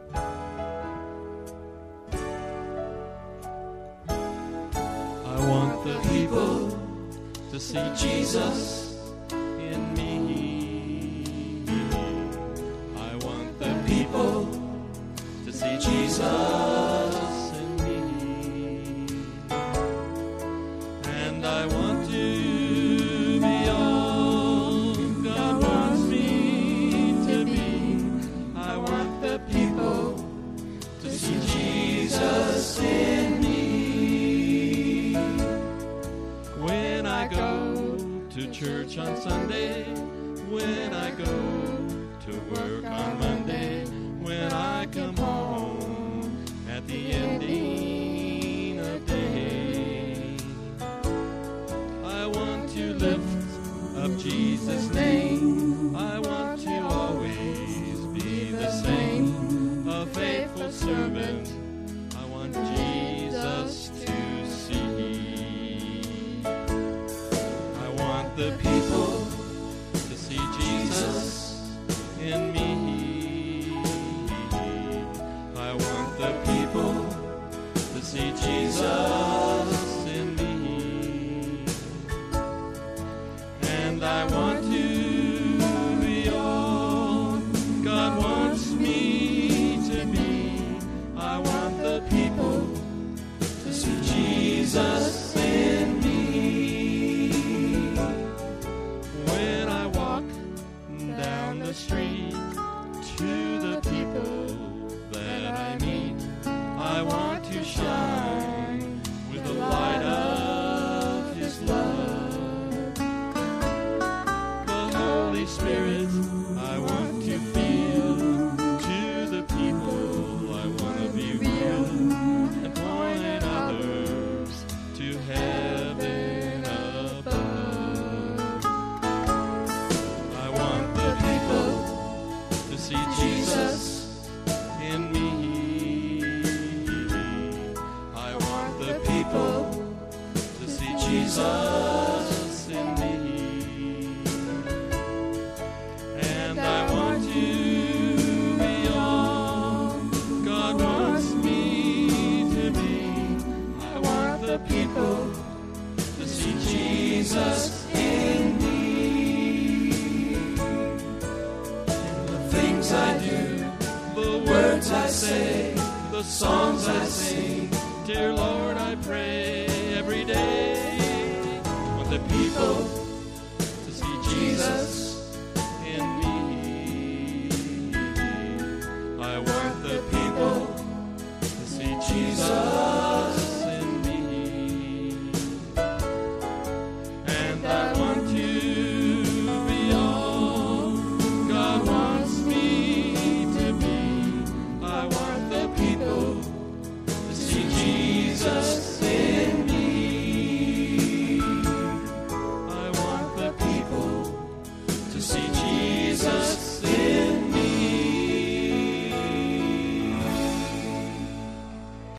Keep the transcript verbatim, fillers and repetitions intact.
I want the people to see Jesus in me. I want the people to see Jesus in me. And I want to be all God wants me to be. I want the people to see Jesus in me. When I go to church on Sunday, when I go to work on Monday, when I come home at the ending of day, I want to lift up Jesus' name. I want to always be the same, a faithful servant. I want Jesus to see. I want the people to see Jesus in me. I want the people to see Jesus in me. And I want to be all God wants me to be. I want the people to see Jesus in me. When I walk down the street to the people that I meet, I want to shine with the light of His love. The Holy Spirit I want to feel. To the people I want to be real and point others to heaven above. I want the people to see Jesus in me. I want the people to see Jesus in me. And I want to be all God wants me to be. I want the people to see Jesus in me. The things I do, the words I say, the songs I sing, dear Lord, I pray every day. Want the people